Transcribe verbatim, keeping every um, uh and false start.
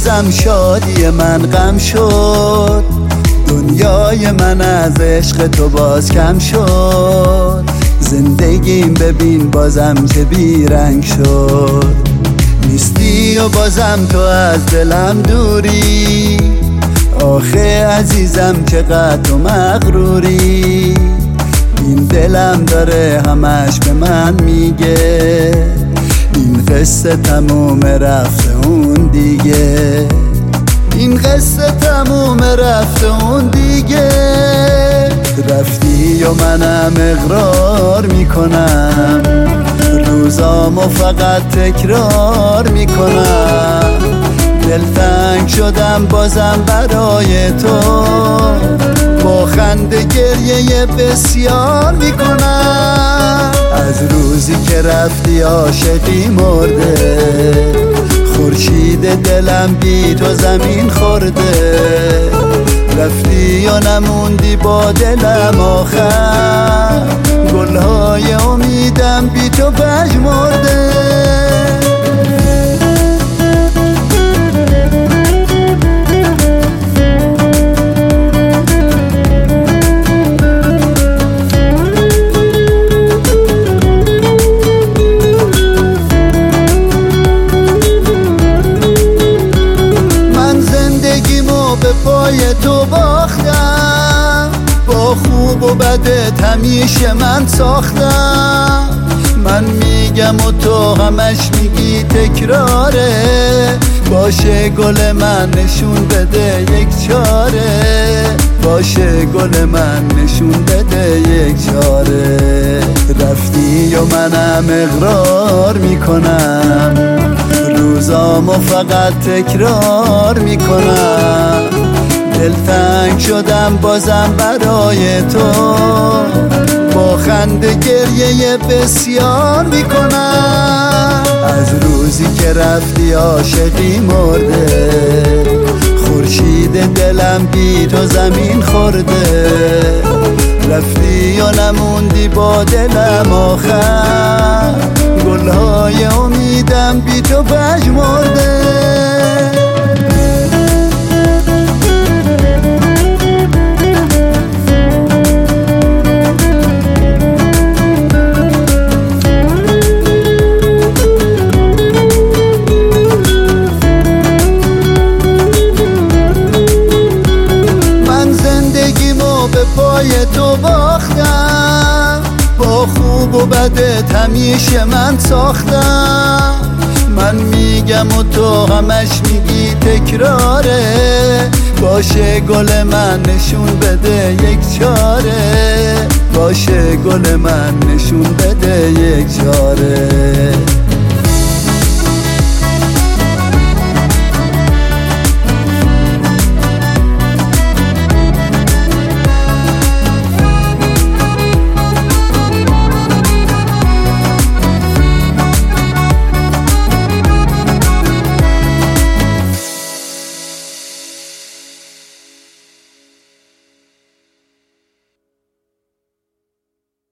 بازم شادی من غم شد، دنیای من از عشق تو باز کم شد. زندگیم ببین بازم چه بیرنگ شد، نیستی و بازم تو از دلم دوری. آخه عزیزم چقدر تو مغروری، این دلم داره همش به من میگه این قصه تموم رفته اون دیگه، این قصه تموم رفته اون دیگه. رفتی و منم اقرار میکنم، روزامو فقط تکرار میکنم. دلتنگ شدم بازم برای تو، با خنده گریه بسیار میکنم. از روزی که رفتی عاشقی مرده، خورشید دلم بی تو زمین خورده. رفتی و نموندی با دلم آخر، گلهای امیدم بی تو پژمرده. پای تو باختم، با خوب و بدت همیشه من ساختم. من میگم و تو همش میگی تکراره، باشه گل من نشون بده یک چاره، باشه گل من نشون بده یک چاره. رفتی و منم اقرار میکنم، روزامو فقط تکرار میکنم. دلتنگ شدم بازم برای تو، با خنده گریه بسیار میکنم. از روزی که رفتی عاشقی مرده، خورشید دلم بی تو زمین خورده. رفتی و نموندی با دلم آخر، گلهای امیدم بی تو پژمرده. پای تو باختم، با خوب و بدت همیشه من ساختم. من میگم و تو همش میگی تکراره، باشه گل من نشون بده یک چاره، باشه گل من نشون بده یک چاره.